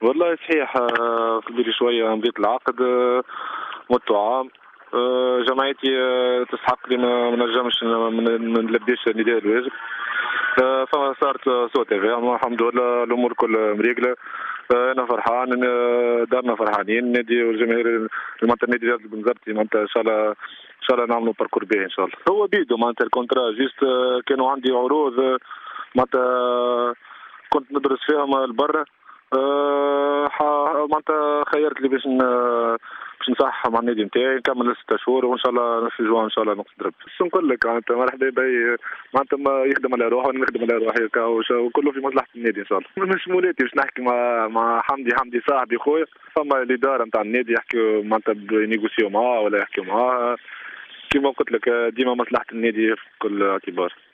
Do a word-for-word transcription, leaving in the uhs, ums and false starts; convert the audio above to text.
والله صحيح، آه، قبل شويه مضيت العقد، آه، مدت عام. آه، جمعيتي آه، تستحق لي، ما ما نجمش ما ما نلبيش نداء الواجب. آه، فما صارت سوء تفاهم، الحمد لله الامور كلها مريقله. آه، انا فرحان، إن دارنا فرحانين، النادي والجماهير معناتها النادي رياض بنزرتي معناتها ان شاء الله ان شاء الله نعملوا باركور باهي ان شاء الله. هو بيدو معناتها الكونترا جيست، آه، كانوا عندي عروض، آه، معناتها كنت ندرس فيهم لبرا. أه ح- معناتها خيرت لي باش ن- باش نصحح مع النادي نتاعي، نكمل ستة شهور وان شاء الله في جوان ان شاء الله نقصد ربي. شو نقول لك، معناتها مرحبا بي، معناتها ما يخدم على روحه وانا نخدم على روحي هكا، وش- وكله في مصلحه النادي ان شاء الله. مش مولاتي باش نحكي مع مع حمدي حمدي صاحبي خويا، فما الاداره نتاع النادي يحكيو معناتها بينيغوسيو معاه ولا يحكيو معاه. كيما قلت لك، ديما مصلحه النادي في كل اعتبار.